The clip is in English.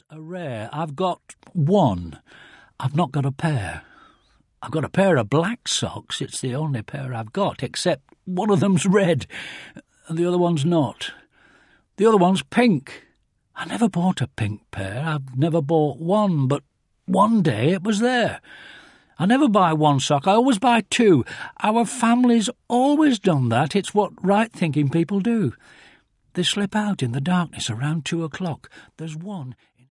are rare. I've got one. I've not got a pair. I've got a pair of black socks. It's the only pair I've got, except one of them's red and the other one's not. The other one's pink. I never bought a pink pair. I've never bought one, but one day it was there. I never buy one sock. I always buy two. Our family's always done that. It's what right-thinking people do. They slip out in the darkness around 2 o'clock. There's one